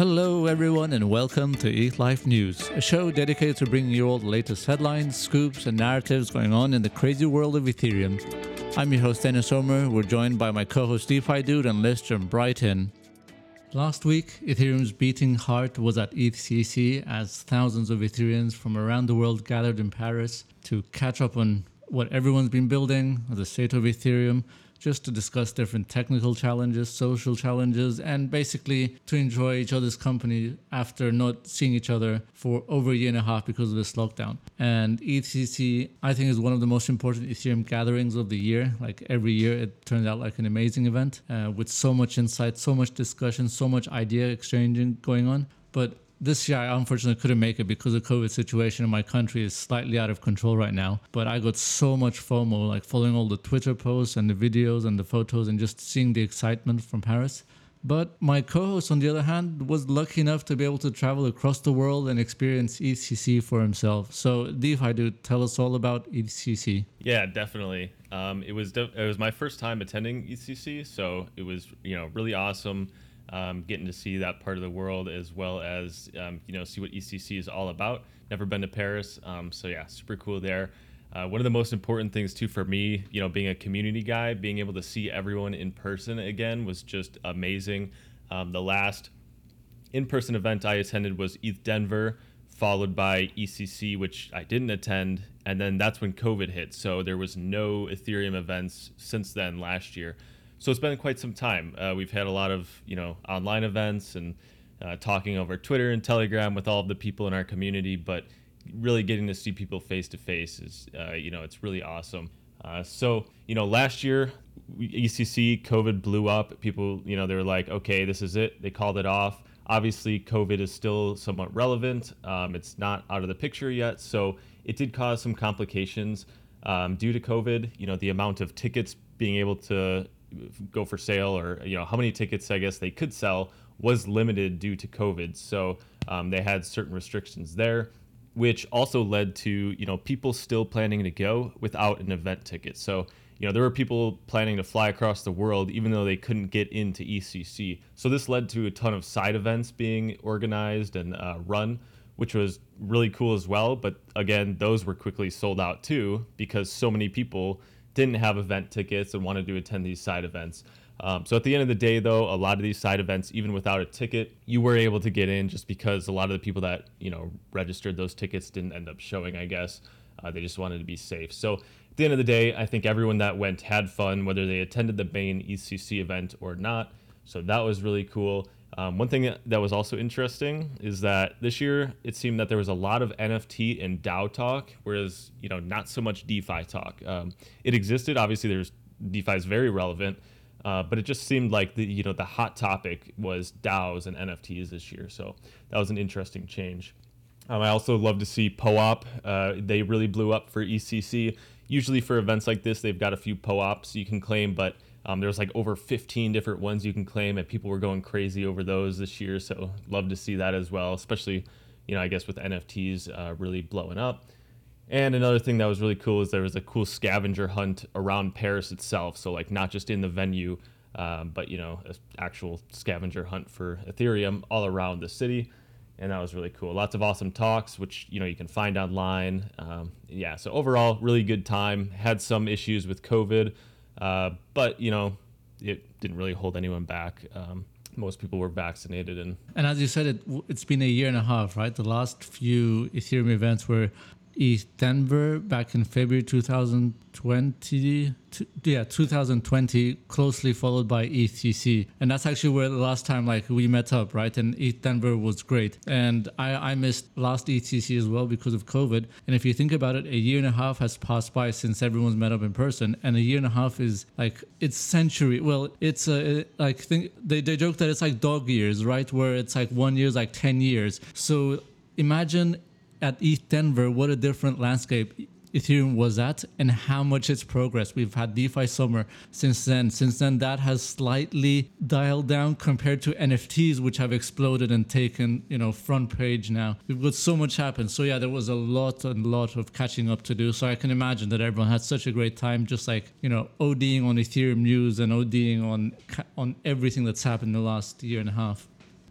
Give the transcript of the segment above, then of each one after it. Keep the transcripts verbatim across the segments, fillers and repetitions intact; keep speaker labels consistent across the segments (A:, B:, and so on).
A: Hello, everyone, and welcome to Eat Life News, a show dedicated to bringing you all the latest headlines, scoops, and narratives going on in the crazy world of Ethereum. I'm your host, Dennis Omer. We're joined by my co-host, DeFi Dude, and Liz from Brighton. Last week, Ethereum's beating heart was at E T H C C as thousands of Ethereans from around the world gathered in Paris to catch up on what everyone's been building, the state of Ethereum, just to discuss different technical challenges, social challenges, and basically to enjoy each other's company after not seeing each other for over a year and a half because of this lockdown. And E T H C C, I think, is one of the most important Ethereum gatherings of the year. Like every year, it turns out like an amazing event uh, with so much insight, so much discussion, so much idea exchanging going on. But this year, I unfortunately couldn't make it because the COVID situation in my country is slightly out of control right now. But I got so much FOMO, like following all the Twitter posts and the videos and the photos and just seeing the excitement from Paris. But my co-host, on the other hand, was lucky enough to be able to travel across the world and experience E T H C C for himself. So, DeFi Dude, tell us all about E T H C C.
B: Yeah, definitely. Um, it was de- it was my first time attending E T H C C, so it was you know really awesome. Um, getting to see that part of the world as well as, um, you know, see what E T H C C is all about. Never been to Paris. Um, so yeah, super cool there. Uh, one of the most important things too for me, you know, being a community guy, being able to see everyone in person again was just amazing. Um, the last in-person event I attended was E T H Denver, followed by E T H C C, which I didn't attend. And then that's when COVID hit. So there was no Ethereum events since then last year. So it's been quite some time. Uh, we've had a lot of, you know, online events and uh, talking over Twitter and Telegram with all of the people in our community, but really getting to see people face to face is, uh, you know, it's really awesome. Uh, so, you know, last year, E T H C C, COVID blew up. People, you know, they were like, okay, this is it. They called it off. Obviously, COVID is still somewhat relevant. Um, it's not out of the picture yet. So it did cause some complications um, due to COVID. You know, the amount of tickets being able to go for sale, or you know how many tickets I guess they could sell, was limited due to COVID. So um, they had certain restrictions there, which also led to you know people still planning to go without an event ticket. So you know there were people planning to fly across the world even though they couldn't get into E T H C C. So this led to a ton of side events being organized and uh, run, which was really cool as well. But again, those were quickly sold out too because so many people didn't have event tickets and wanted to attend these side events. Um, so at the end of the day, though, a lot of these side events, even without a ticket, you were able to get in just because a lot of the people that, you know, registered those tickets didn't end up showing, I guess. Uh, they just wanted to be safe. So at the end of the day, I think everyone that went had fun, whether they attended the main E T H C C event or not. So that was really cool. Um, one thing that was also interesting is that this year it seemed that there was a lot of N F T and DAO talk, whereas you know not so much DeFi talk. Um, it existed, obviously. There's DeFi is very relevant, uh, but it just seemed like the you know the hot topic was DAOs and N F Ts this year. So that was an interesting change. Um, I also love to see P O A P. Uh, they really blew up for E T H C C. Usually for events like this, they've got a few P O A Ps you can claim, but Um, there's like over fifteen different ones you can claim, and people were going crazy over those this year. So love to see that as well, especially, you know, I guess with N F Ts uh, really blowing up. And another thing that was really cool is there was a cool scavenger hunt around Paris itself. So like not just in the venue, um, but, you know, an actual scavenger hunt for Ethereum all around the city. And that was really cool. Lots of awesome talks, which, you know, you can find online. Um, yeah, so overall, really good time. Had some issues with COVID. Uh, but, you know, it didn't really hold anyone back. Um, most people were vaccinated. And
A: and as you said, it, it's been a year and a half, right? The last few Ethereum events were E T H Denver back in February twenty twenty, yeah, twenty twenty, closely followed by E T H C C. And that's actually where the last time like we met up, right? And E T H Denver was great. And I, I missed last E T H C C as well because of COVID. And if you think about it, a year and a half has passed by since everyone's met up in person. And a year and a half is like, it's century. Well, it's uh, like, think, they, they joke that it's like dog years, right? Where it's like one year is like ten years. So imagine at E T H Denver, what a different landscape Ethereum was at and how much it's progressed. We've had DeFi Summer since then. Since then, that has slightly dialed down compared to N F Ts, which have exploded and taken, you know, front page now. We've got so much happened. So yeah, there was a lot and lot of catching up to do. So I can imagine that everyone had such a great time, just like, you know, ODing on Ethereum news and ODing on on everything that's happened in the last year and a half.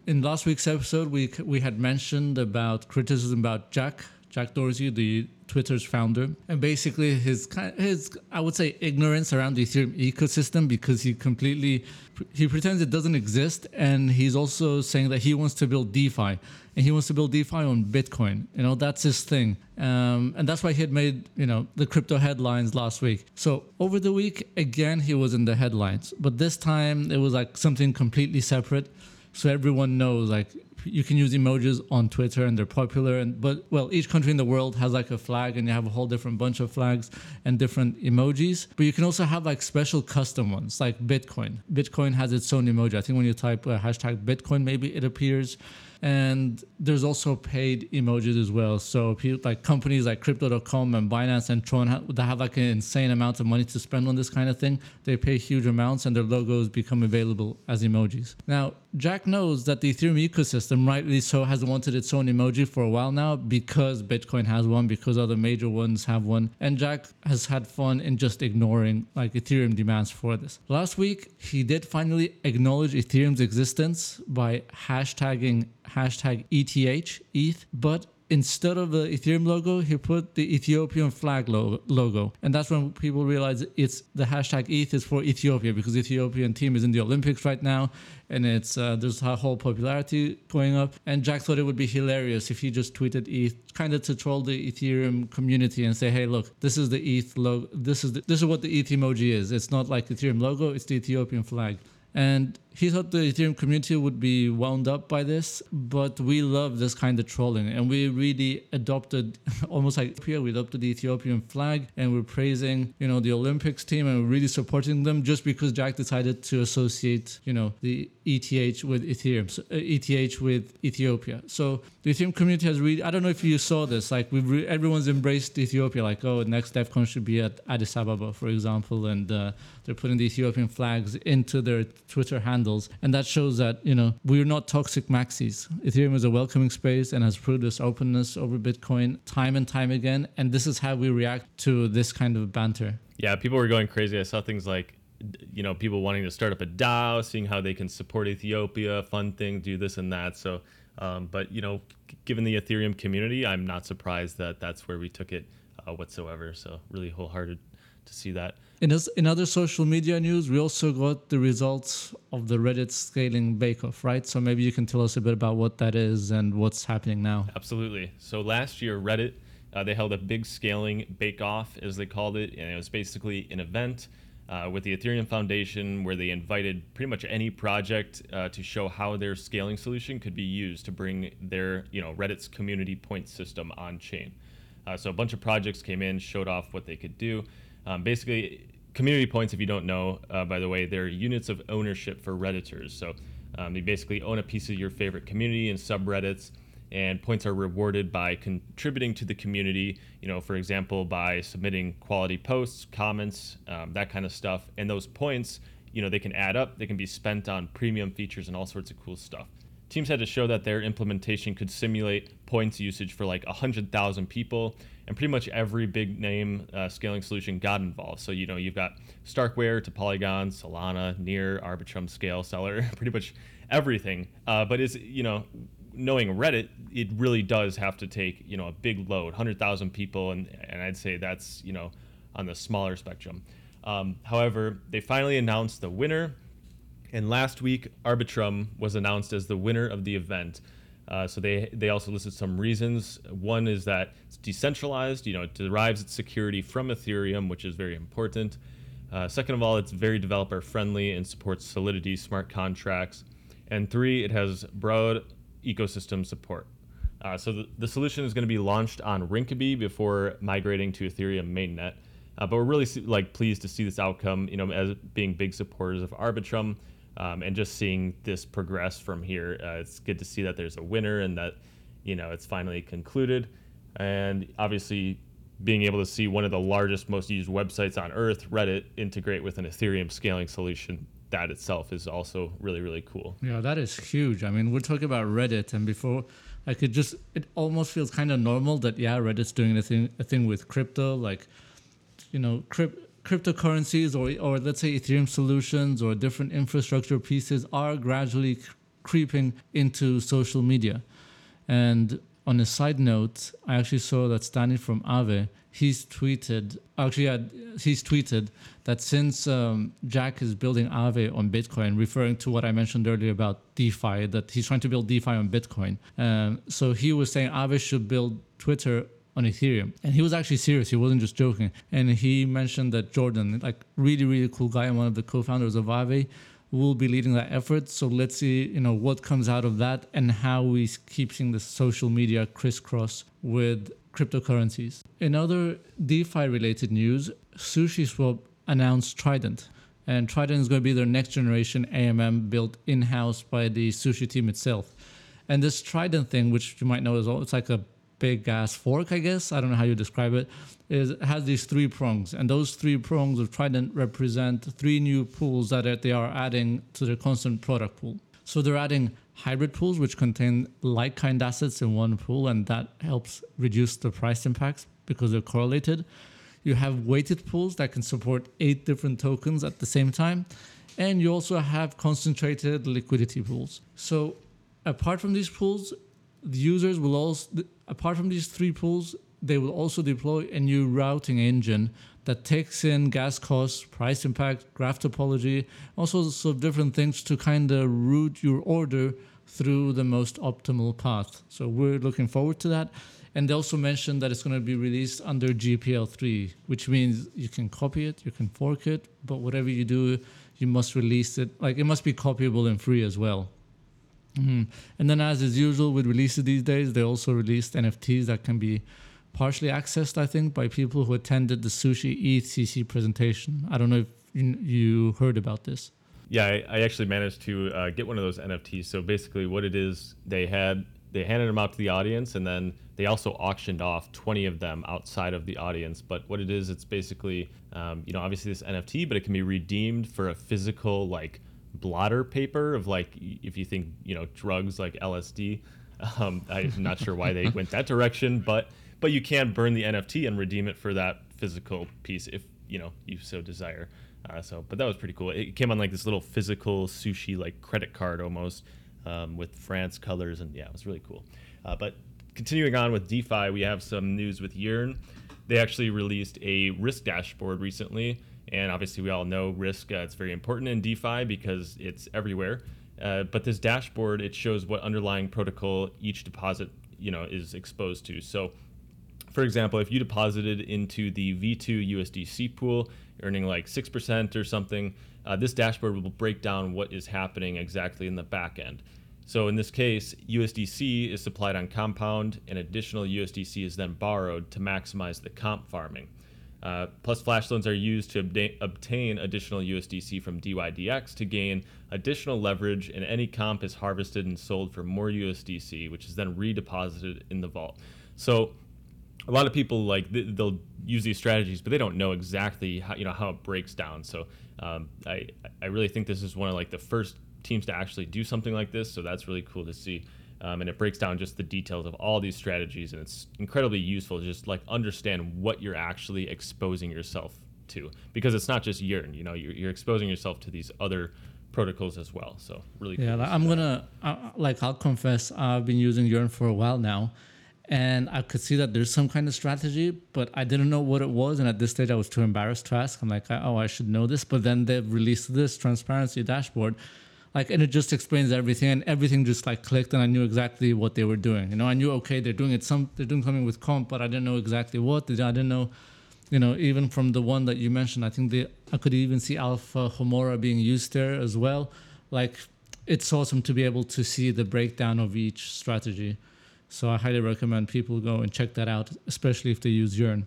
A: in last week's episode, we we had mentioned about criticism about Jack Jack Dorsey, the Twitter's founder, and basically his his I would say ignorance around the Ethereum ecosystem, because he completely he pretends it doesn't exist, and he's also saying that he wants to build DeFi, and he wants to build DeFi on Bitcoin. You know, that's his thing, um, and that's why he had made you know the crypto headlines last week. So over the week again, he was in the headlines, but this time it was like something completely separate. So everyone knows, like, you can use emojis on Twitter and they're popular. And but well, each country in the world has like a flag, and you have a whole different bunch of flags and different emojis. But you can also have like special custom ones, like Bitcoin. Bitcoin has its own emoji. I think when you type uh, hashtag Bitcoin, maybe it appears. And there's also paid emojis as well. So people, like companies like Crypto dot com and Binance and Tron have, that have like an insane amount of money to spend on this kind of thing. They pay huge amounts, and their logos become available as emojis. Now, Jack knows that the Ethereum ecosystem, rightly so, has wanted its own emoji for a while now, because Bitcoin has one, because other major ones have one. And Jack has had fun in just ignoring like Ethereum demands for this. Last week, he did finally acknowledge Ethereum's existence by hashtagging hashtag E T H, E T H, but instead of the Ethereum logo, he put the Ethiopian flag lo- logo. And that's when people realize it's the hashtag E T H is for Ethiopia, because the Ethiopian team is in the Olympics right now, and it's uh, there's a whole popularity going up. And Jack thought it would be hilarious if he just tweeted E T H, kind of to troll the Ethereum community and say, hey, look, this is the E T H logo. This is the, this is what the E T H emoji is. It's not like the Ethereum logo, it's the Ethiopian flag. And he thought the Ethereum community would be wound up by this, but we love this kind of trolling, and we really adopted, almost like here, we adopted the Ethiopian flag, and we're praising, you know, the Olympics team, and we're really supporting them just because Jack decided to associate, you know, the E T H with Ethereum, so, uh, E T H with Ethiopia. So the Ethereum community has really, I don't know if you saw this, like we've re- everyone's embraced Ethiopia, like, oh, next DevCon should be at Addis Ababa, for example, and uh, they're putting the Ethiopian flags into their Twitter handles. And that shows that, you know, we're not toxic maxis. Ethereum is a welcoming space and has proved its openness over Bitcoin time and time again. And this is how we react to this kind of banter.
B: Yeah, people were going crazy. I saw things like, you know, people wanting to start up a DAO, seeing how they can support Ethiopia, fun thing, do this and that. So, um, but, you know, given the Ethereum community, I'm not surprised that that's where we took it uh, whatsoever. So really wholehearted to see that.
A: In, this, in other social media news, we also got the results of the Reddit scaling bake-off, right? So maybe you can tell us a bit about what that is and what's happening now.
B: Absolutely. So last year, Reddit, uh, they held a big scaling bake-off, as they called it, and it was basically an event uh, with the Ethereum Foundation where they invited pretty much any project uh, to show how their scaling solution could be used to bring their, you know, Reddit's community point system on chain. Uh, so a bunch of projects came in, showed off what they could do. Um, basically, community points, if you don't know, uh, by the way, they're units of ownership for Redditors. So um, you basically own a piece of your favorite community and subreddits, and points are rewarded by contributing to the community, you know, for example, by submitting quality posts, comments, um, that kind of stuff. And those points, you know, they can add up, they can be spent on premium features and all sorts of cool stuff. Teams had to show that their implementation could simulate points usage for like one hundred thousand people, and pretty much every big name uh, scaling solution got involved. So, you know, you've got Starkware to Polygon, Solana, Near, Arbitrum, Scale, Seller, pretty much everything. Uh, but is, you know, knowing Reddit, it really does have to take, you know, a big load, one hundred thousand people, and, and I'd say that's, you know, on the smaller spectrum. Um, however, they finally announced the winner. And last week, Arbitrum was announced as the winner of the event. Uh, so they they also listed some reasons. One is that it's decentralized. You know, it derives its security from Ethereum, which is very important. Uh, second of all, it's very developer friendly and supports Solidity smart contracts. And three, it has broad ecosystem support. Uh, so the, the solution is going to be launched on Rinkeby before migrating to Ethereum mainnet. Uh, but we're really like pleased to see this outcome. You know, as being big supporters of Arbitrum. Um, and just seeing this progress from here, uh, it's good to see that there's a winner and that, you know, it's finally concluded. And obviously, being able to see one of the largest, most used websites on Earth, Reddit, integrate with an Ethereum scaling solution, that itself is also really, really cool.
A: Yeah, that is huge. I mean, we're talking about Reddit, and before, I could just, it almost feels kind of normal that, yeah, Reddit's doing a thing, a thing with crypto, like, you know, crypto. Cryptocurrencies or or let's say Ethereum solutions or different infrastructure pieces are gradually creeping into social media. And on a side note, I actually saw that Stani from Aave, he's tweeted, actually, yeah, he's tweeted that since um, Jack is building Aave on Bitcoin, referring to what I mentioned earlier about DeFi, that he's trying to build DeFi on Bitcoin. Um, so he was saying Aave should build Twitter on Ethereum. And he was actually serious. He wasn't just joking. And he mentioned that Jordan, like really, really cool guy and one of the co-founders of Aave, will be leading that effort. So let's see, you know, what comes out of that and how we keep seeing the social media crisscross with cryptocurrencies. In other DeFi related news, SushiSwap announced Trident. And Trident is going to be their next generation A M M built in-house by the Sushi team itself. And this Trident thing, which you might know as well, it's like a big ass fork, I guess. I don't know how you describe it. Is it has these three prongs, and those three prongs of Trident represent three new pools that they are adding to their constant product pool. So they're adding hybrid pools, which contain like-kind assets in one pool, and that helps reduce the price impacts because they're correlated. You have weighted pools that can support eight different tokens at the same time, and you also have concentrated liquidity pools. So apart from these pools, the users will also, apart from these three pools, they will also deploy a new routing engine that takes in gas costs, price impact, graph topology, all sorts of different things to kind of route your order through the most optimal path. So we're looking forward to that. And they also mentioned that it's going to be released under G P L three, which means you can copy it, you can fork it, but whatever you do, you must release it. Like it must be copyable and free as well. Mm-hmm. And then as is usual with releases these days, they also released N F Ts that can be partially accessed, I think, by people who attended the Sushi E T H C C presentation. I don't know if you, you heard about this.
B: Yeah, I, I actually managed to uh, get one of those N F Ts. So basically what it is, they had they handed them out to the audience, and then they also auctioned off twenty of them outside of the audience. But what it is, it's basically, um, you know, obviously this N F T, but it can be redeemed for a physical, like, blotter paper of, like, if you think, you know, drugs like L S D. Um, I'm not sure why they went that direction, but but you can burn the N F T and redeem it for that physical piece if, you know, you so desire. Uh, so, but that was pretty cool. It came on like this little physical sushi, like credit card almost, um, with France colors, and yeah, it was really cool. Uh, but continuing on with DeFi, we have some news with Yearn. They actually released a risk dashboard recently, and obviously we all know risk. Uh, it's very important in DeFi because it's everywhere. Uh, but this dashboard, it shows what underlying protocol each deposit, you know, is exposed to. So, for example, if you deposited into the V two U S D C pool, earning like six percent or something, uh, this dashboard will break down what is happening exactly in the back end. So in this case, U S D C is supplied on Compound, and additional U S D C is then borrowed to maximize the comp farming. Uh, plus, flash loans are used to obta- obtain additional U S D C from D Y D X to gain additional leverage, and any comp is harvested and sold for more U S D C, which is then redeposited in the vault. So a lot of people, like, they'll use these strategies, but they don't know exactly how, you know, how it breaks down. So um, I I really think this is one of like the first teams to actually do something like this. So that's really cool to see. Um, and it breaks down just the details of all these strategies, and it's incredibly useful to just like understand what you're actually exposing yourself to, because it's not just Yearn, you know, you're, you're exposing yourself to these other protocols as well. So really cool.
A: Yeah, like, I'm gonna uh, like I'll confess I've been using Yearn for a while now, and I could see that there's some kind of strategy, but I didn't know what it was, and at this stage I was too embarrassed to ask. I'm like, oh, I should know this, but then they've released this transparency dashboard. Like, and it just explains everything, and everything just like clicked, and I knew exactly what they were doing. You know, I knew, okay, they're doing it, some, they're doing something with comp, but I didn't know exactly what. I didn't know, you know, even from the one that you mentioned, I think they, I could even see Alpha Homora being used there as well. Like, it's awesome to be able to see the breakdown of each strategy. So I highly recommend people go and check that out, especially if they use Yearn.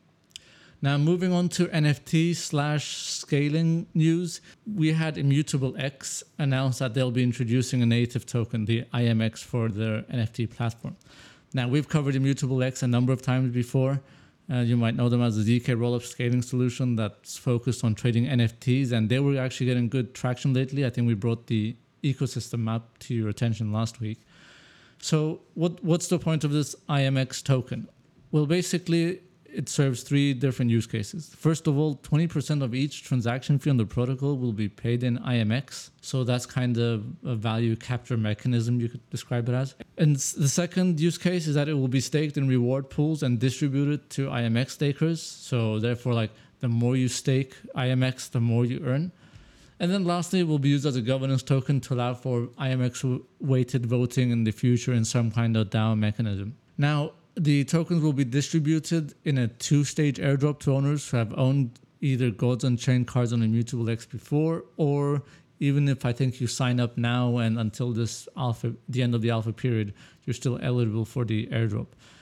A: Now, moving on to N F T slash scaling news, we had Immutable X announce that they'll be introducing a native token, the I M X, for their N F T platform. Now, we've covered Immutable X a number of times before. Uh, you might know them as the Z K rollup scaling solution that's focused on trading N F Ts, and they were actually getting good traction lately. I think we brought the ecosystem map to your attention last week. So what what's the point of this I M X token? Well, basically, it serves three different use cases. First of all, twenty percent of each transaction fee on the protocol will be paid in I M X. So that's kind of a value capture mechanism, you could describe it as. And the second use case is that it will be staked in reward pools and distributed to I M X stakers. So therefore, like the more you stake I M X, the more you earn. And then lastly, it will be used as a governance token to allow for I M X-weighted voting in the future in some kind of DAO mechanism. Now, the tokens will be distributed in a two-stage airdrop to owners who have owned either Gods Unchained cards on Immutable X before, or even if I think you sign up now and until this alpha, the end of the alpha period, you're still eligible for the airdrop.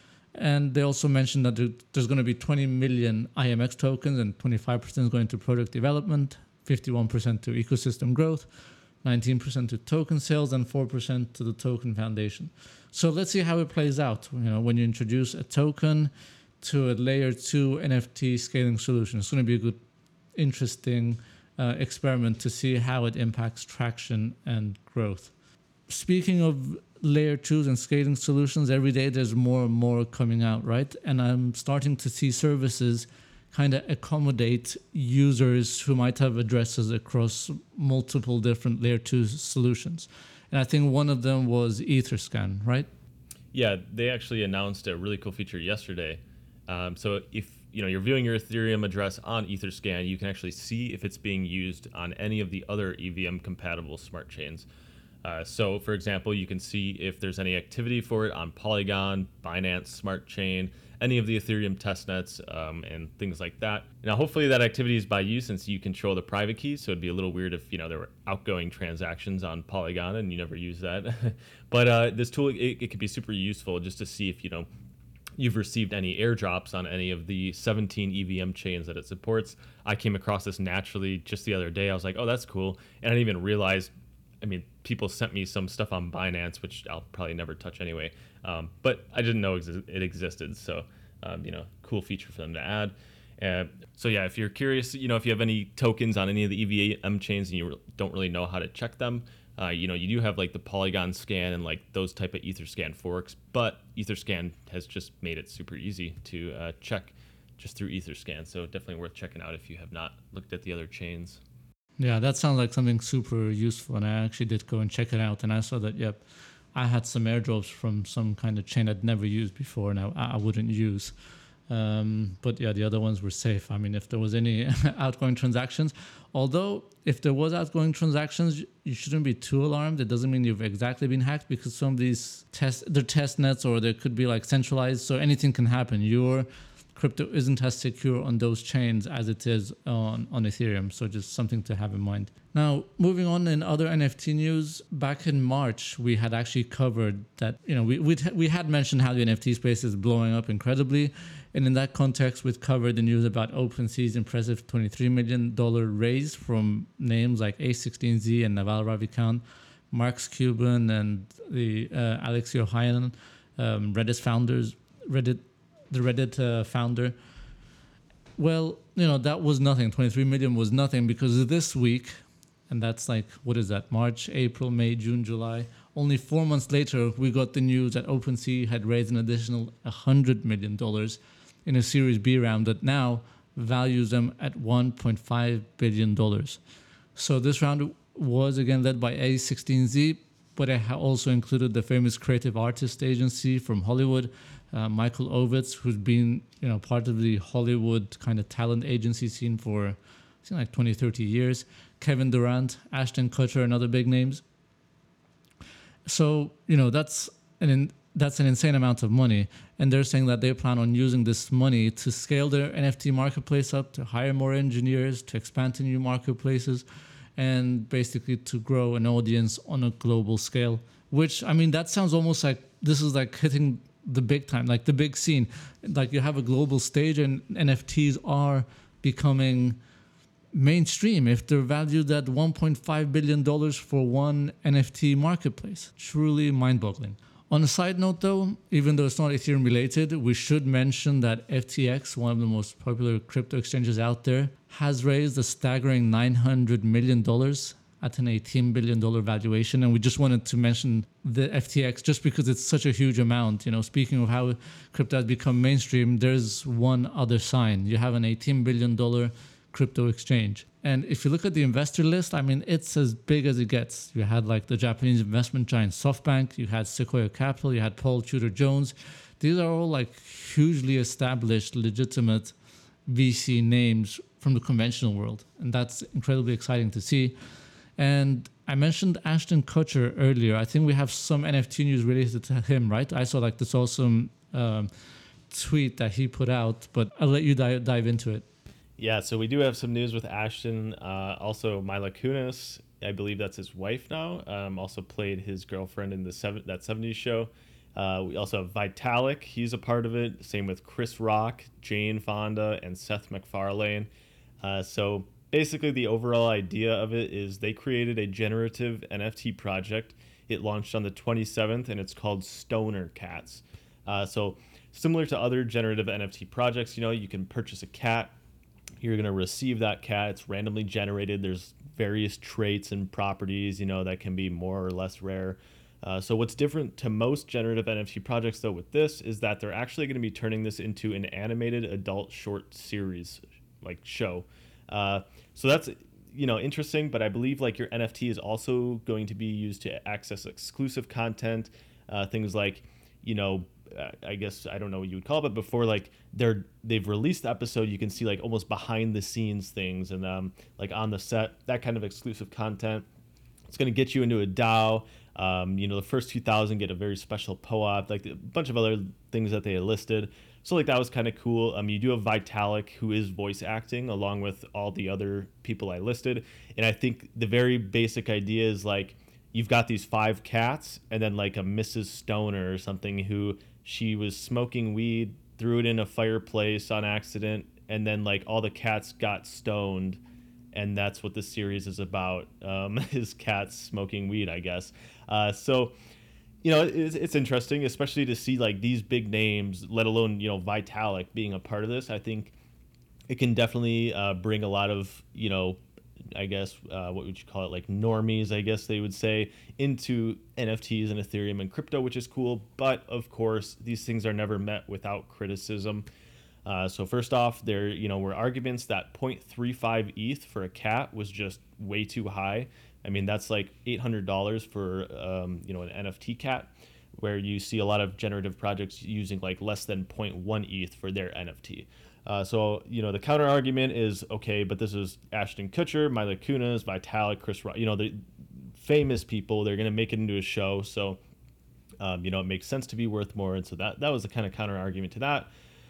A: And they also mentioned that there's going to be twenty million I M X tokens and twenty-five percent is going to product development, fifty-one percent to ecosystem growth, nineteen percent to token sales, and four percent to the token foundation. So let's see how it plays out. You know, when you introduce a token to a layer two N F T scaling solution, it's going to be a good, interesting uh, experiment to see how it impacts traction and growth. Speaking of layer twos and scaling solutions, every day there's more and more coming out, right? And I'm starting to see services kind of accommodate users who might have addresses across multiple different layer two solutions. And I think one of them was Etherscan, right?
B: Yeah, they actually announced a really cool feature yesterday. Um, so if you know you're viewing your Ethereum address on Etherscan, you can actually see if it's being used on any of the other E V M-compatible smart chains. Uh, so, for example, you can see if there's any activity for it on Polygon, Binance Smart Chain, any of the Ethereum testnets, um, and things like that. Now, hopefully that activity is by you since you control the private keys, so it'd be a little weird if, you know, there were outgoing transactions on Polygon and you never use that. But uh, this tool, it, it could be super useful just to see if, you know, you've received any airdrops on any of the seventeen E V M chains that it supports. I came across this naturally just the other day. I was like, oh, that's cool. And I didn't even realize, I mean, people sent me some stuff on Binance, which I'll probably never touch anyway. Um, but I didn't know exi- it existed. So, um, you know, cool feature for them to add. Uh, so, yeah, if you're curious, you know, if you have any tokens on any of the E V M chains and you re- don't really know how to check them, uh, you know, you do have like the Polygon scan and like those type of Etherscan forks. But Etherscan has just made it super easy to uh, check just through Etherscan. So definitely worth checking out if you have not looked at the other chains.
A: Yeah, that sounds like something super useful. And I actually did go and check it out. And I saw that, yep, I had some airdrops from some kind of chain I'd never used before and I, I wouldn't use. Um, but yeah, the other ones were safe. I mean, if there was any outgoing transactions, although if there was outgoing transactions, you shouldn't be too alarmed. It doesn't mean you've exactly been hacked because some of these test, they're test nets or they could be like centralized. So anything can happen. Your crypto isn't as secure on those chains as it is on, on Ethereum. So just something to have in mind. Now, moving on in other N F T news, back in March, we had actually covered that, you know, we we'd, we had mentioned how the N F T space is blowing up incredibly. And in that context, we'd covered the news about OpenSea's impressive twenty-three million dollars raise from names like A sixteen Z and Naval Ravikant, Marx Cuban and the uh, Alexei Ohanian, um, Reddit founders, Reddit, the Reddit uh, founder. Well, you know, that was nothing. twenty-three million was nothing because this week, and that's like, what is that? March, April, May, June, July. Only four months later, we got the news that OpenSea had raised an additional one hundred million dollars in a Series B round that now values them at one point five billion dollars. So this round was again led by A sixteen Z, but it also included the famous creative artist agency from Hollywood, uh, Michael Ovitz, who's been, you know, part of the Hollywood kind of talent agency scene for I think like twenty, thirty years, Kevin Durant, Ashton Kutcher, and other big names. So, you know, that's an in, that's an insane amount of money. And they're saying that they plan on using this money to scale their N F T marketplace up, to hire more engineers, to expand to new marketplaces, and basically to grow an audience on a global scale. Which, I mean, that sounds almost like this is like hitting the big time, like the big scene. Like you have a global stage and N F Ts are becoming mainstream if they're valued at one point five billion dollars for one N F T marketplace. Truly mind-boggling. On a side note though, even though it's not Ethereum related, we should mention that F T X, one of the most popular crypto exchanges out there, has raised a staggering nine hundred million dollars at an eighteen billion dollars valuation. And we just wanted to mention the F T X just because it's such a huge amount. You know, speaking of how crypto has become mainstream, there's one other sign. You have an eighteen billion dollars crypto exchange. And if you look at the investor list, I mean, it's as big as it gets. You had like the Japanese investment giant SoftBank, you had Sequoia Capital, you had Paul Tudor Jones. These are all like hugely established, legitimate V C names from the conventional world. And that's incredibly exciting to see. And I mentioned Ashton Kutcher earlier. I think we have some N F T news related to him, right? I saw like this awesome um, tweet that he put out, but I'll let you dive, dive into it.
B: Yeah, so we do have some news with Ashton. Uh, also, Mila Kunis, I believe that's his wife now, um, also played his girlfriend in the seven, that seventies show. Uh, we also have Vitalik. He's a part of it. Same with Chris Rock, Jane Fonda, and Seth MacFarlane. Uh, so basically, the overall idea of it is they created a generative N F T project. It launched on the twenty-seventh, and it's called Stoner Cats. Uh, so similar to other generative N F T projects, you know, you can purchase a cat. You're going to receive that cat. It's randomly generated. There's various traits and properties, you know, that can be more or less rare. Uh, so what's different to most generative N F T projects, though, with this is that they're actually going to be turning this into an animated adult short series, like show. Uh, so that's, you know, interesting. But I believe like your N F T is also going to be used to access exclusive content, uh, things like, you know, I guess I don't know what you would call it, but before like they're they've released the episode, you can see like almost behind the scenes things and um like on the set, that kind of exclusive content. It's going to get you into a DAO. Um, you know, the first two thousand get a very special P O A P, like a bunch of other things that they had listed. So like that was kind of cool. Um, you do have Vitalik, who is voice acting along with all the other people I listed, and I think the very basic idea is like you've got these five cats and then like a Missus Stoner or something who she was smoking weed, threw it in a fireplace on accident, and then like all the cats got stoned, and that's what the series is about, um, is cats smoking weed, I guess. Uh, so, you know, it's, it's interesting, especially to see like these big names, let alone, you know, Vitalik being a part of this. I think it can definitely uh, bring a lot of, you know, I guess, uh, what would you call it? Like normies, I guess they would say, into N F Ts and Ethereum and crypto, which is cool. But of course, these things are never met without criticism. Uh, so first off, there, you know, were arguments that zero point three five E T H for a cat was just way too high. I mean, that's like eight hundred dollars for, um, you know, an N F T cat, where you see a lot of generative projects using like less than zero point one E T H for their N F T. Uh, so, you know, the counter argument is, okay, but this is Ashton Kutcher, Mila Kunis, Vitalik, Chris Rock, you know, the famous people, they're going to make it into a show. So, um, you know, it makes sense to be worth more. And so that, that was the kind of counter argument to that.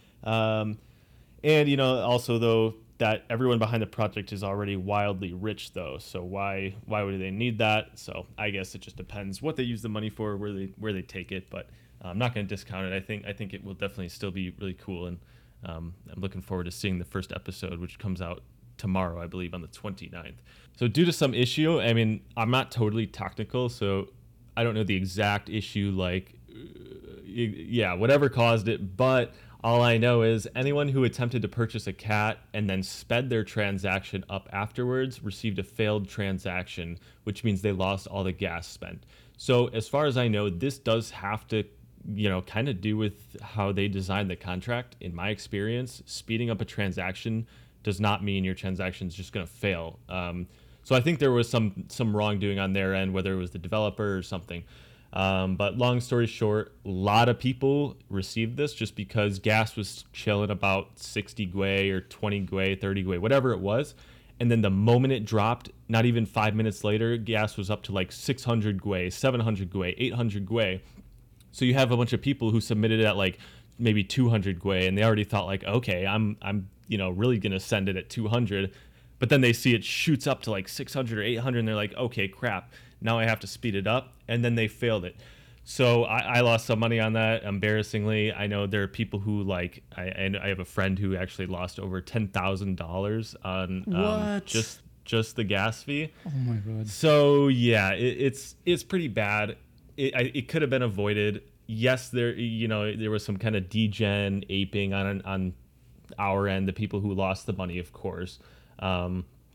B: Um, and, you know, also, though, that everyone behind the project is already wildly rich, though. So why why would they need that? So I guess it just depends what they use the money for, where they where they take it. But I'm not going to discount it. I think I think it will definitely still be really cool. And Um, I'm looking forward to seeing the first episode, which comes out tomorrow, I believe, on the twenty-ninth. So due to some issue, I mean, I'm not totally technical, so I don't know the exact issue, like, uh, yeah, whatever caused it. But all I know is anyone who attempted to purchase a cat and then sped their transaction up afterwards received a failed transaction, which means they lost all the gas spent. So as far as I know, this does have to, you know, kind of do with how they designed the contract. In my experience, speeding up a transaction does not mean your transaction is just going to fail. Um, so I think there was some some wrongdoing on their end, whether it was the developer or something. Um, but long story short, a lot of people received this just because gas was chilling about sixty Gwei or twenty Gwei, thirty Gwei, whatever it was. And then the moment it dropped, not even five minutes later, gas was up to like six hundred Gwei, seven hundred Gwei, eight hundred Gwei. So you have a bunch of people who submitted it at like maybe two hundred Gwei, and they already thought like, okay, I'm I'm you know really gonna send it at two hundred, but then they see it shoots up to like six hundred or eight hundred, and they're like, okay, crap, now I have to speed it up, and then they failed it. So I, I lost some money on that, embarrassingly. I know there are people who like I and I have a friend who actually lost over ten thousand dollars on um, just just the gas fee.
A: Oh my god.
B: So yeah, it, it's it's pretty bad. It, I, it could have been avoided. Yes, there you know there was some kind of degen aping on on our end, the people who lost the money, of course. Um,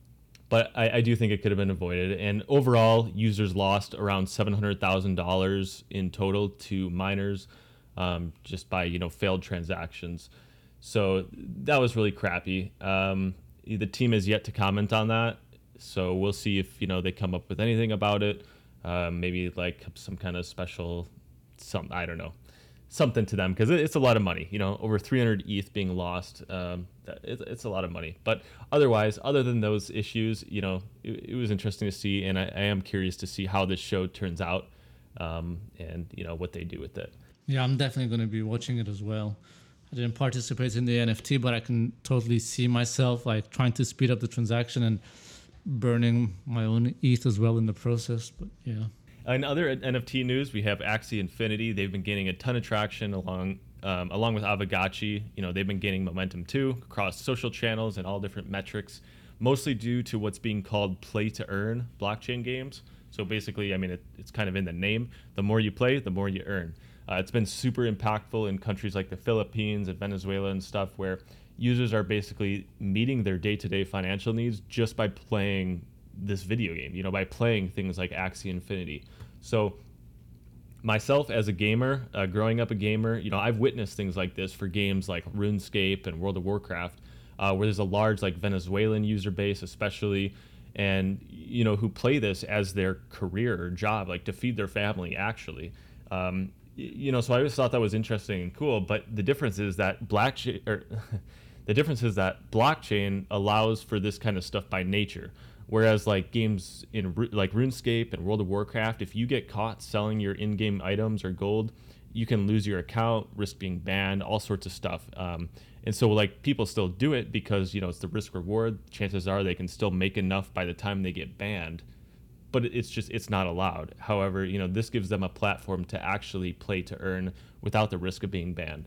B: but I, I do think it could have been avoided. And overall, users lost around seven hundred thousand dollars in total to miners, um, just by, you know, failed transactions. So that was really crappy. Um, the team has yet to comment on that, so we'll see if, you know, they come up with anything about it. Uh, maybe like some kind of special, some I don't know, something to them, because it, it's a lot of money. You know, over three hundred E T H being lost, um, it, it's a lot of money. But otherwise, other than those issues, you know, it, it was interesting to see, and I, I am curious to see how this show turns out, um, and you know what they do with it.
A: Yeah, I'm definitely going to be watching it as well. I didn't participate in the N F T, but I can totally see myself like trying to speed up the transaction and burning my own E T H as well in the process. But yeah.
B: In other N F T news, we have Axie Infinity. They've been gaining a ton of traction along um, along with Aavegotchi. You know, they've been gaining momentum too across social channels and all different metrics, mostly due to what's being called play-to-earn blockchain games. So basically, I mean, it, it's kind of in the name. The more you play, the more you earn. Uh, it's been super impactful in countries like the Philippines and Venezuela and stuff, where users are basically meeting their day-to-day financial needs just by playing this video game, you know, by playing things like Axie Infinity. So myself as a gamer, uh, growing up a gamer, you know, I've witnessed things like this for games like RuneScape and World of Warcraft, uh, where there's a large like Venezuelan user base especially, and, you know, who play this as their career or job, like to feed their family actually. Um, you know, so I always thought that was interesting and cool, but the difference is that blockchain, or the difference is that blockchain allows for this kind of stuff by nature. Whereas like games in like RuneScape and World of Warcraft, if you get caught selling your in-game items or gold, you can lose your account, risk being banned, all sorts of stuff. Um, and so like people still do it because, you know, it's the risk reward. Chances are they can still make enough by the time they get banned, but it's just, it's not allowed. However, you know, this gives them a platform to actually play to earn without the risk of being banned.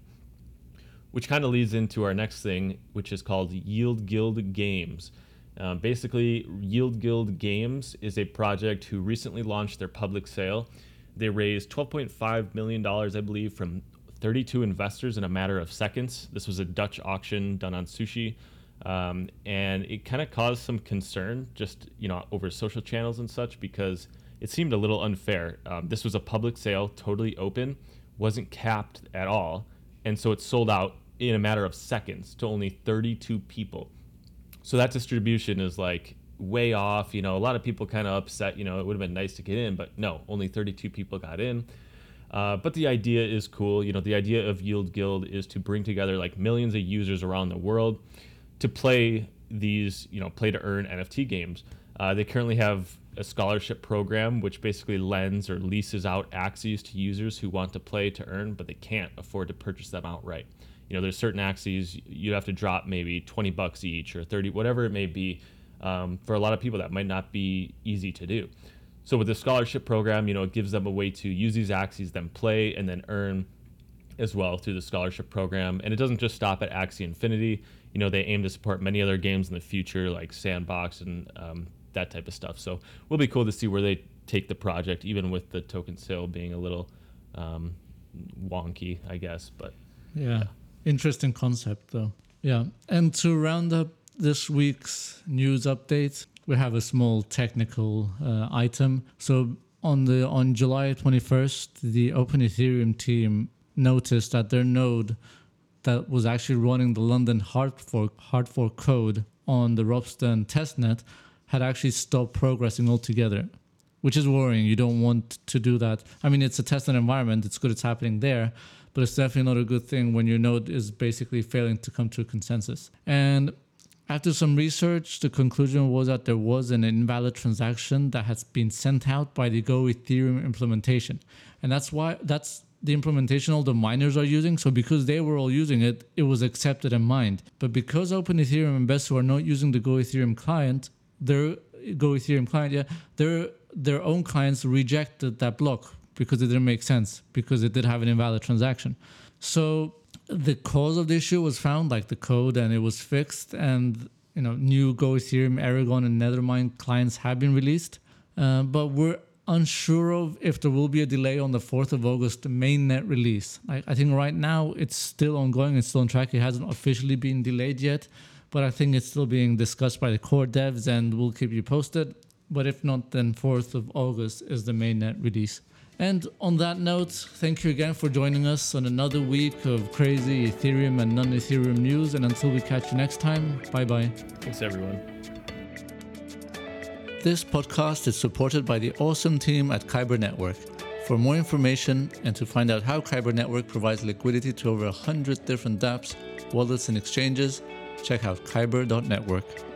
B: Which kind of leads into our next thing, which is called Yield Guild Games. Um, basically, Yield Guild Games is a project who recently launched their public sale. They raised twelve point five million dollars, I believe, from thirty-two investors in a matter of seconds. This was a Dutch auction done on Sushi. Um, and it kind of caused some concern just, you know, over social channels and such, because it seemed a little unfair. Um, this was a public sale, totally open, wasn't capped at all. And so it sold out in a matter of seconds to only thirty-two people. So that distribution is like way off. You know, a lot of people kind of upset, you know, it would have been nice to get in, but no, only thirty-two people got in. Uh, but the idea is cool. You know, the idea of Yield Guild is to bring together like millions of users around the world to play these, you know, play to earn N F T games. Uh, they currently have a scholarship program which basically lends or leases out Axies to users who want to play to earn, but they can't afford to purchase them outright. You know, there's certain Axies you have to drop maybe twenty bucks each or thirty, whatever it may be. Um, for a lot of people, that might not be easy to do. So with the scholarship program, you know, it gives them a way to use these Axies, then play and then earn as well through the scholarship program. And it doesn't just stop at Axie Infinity. You know, they aim to support many other games in the future, like Sandbox and um, that type of stuff. So it will be cool to see where they take the project, even with the token sale being a little um, wonky, I guess. But
A: yeah.
B: yeah.
A: Interesting concept, though. Yeah. And to round up this week's news update, we have a small technical uh, item. So on the on July twenty-first, the Open Ethereum team noticed that their node that was actually running the London hard fork, hard fork code on the Ropsten testnet had actually stopped progressing altogether, which is worrying. You don't want to do that. I mean, it's a testnet environment. It's good it's happening there, but it's definitely not a good thing when your node is basically failing to come to a consensus. And after some research, the conclusion was that there was an invalid transaction that has been sent out by the Go Ethereum implementation. And that's why that's the implementation all the miners are using. So because they were all using it, it was accepted and mined. But because Open Ethereum and Besu are not using the Go Ethereum client, their Go Ethereum client, yeah, their their own clients rejected that block because it didn't make sense, because it did have an invalid transaction. So the cause of the issue was found, like the code, and it was fixed. And you know, new Go Ethereum, Aragon, and Nethermind clients have been released. Uh, but we're unsure of if there will be a delay on the fourth of August mainnet release. I, I think right now it's still ongoing, it's still on track. It hasn't officially been delayed yet, but I think it's still being discussed by the core devs, and we'll keep you posted. But if not, then fourth of August is the mainnet release. And on that note, thank you again for joining us on another week of crazy Ethereum and non-Ethereum news. And until we catch you next time, bye-bye.
B: Thanks, everyone.
A: This podcast is supported by the awesome team at Kyber Network. For more information and to find out how Kyber Network provides liquidity to over one hundred different dApps, wallets, and exchanges, check out kyber dot network.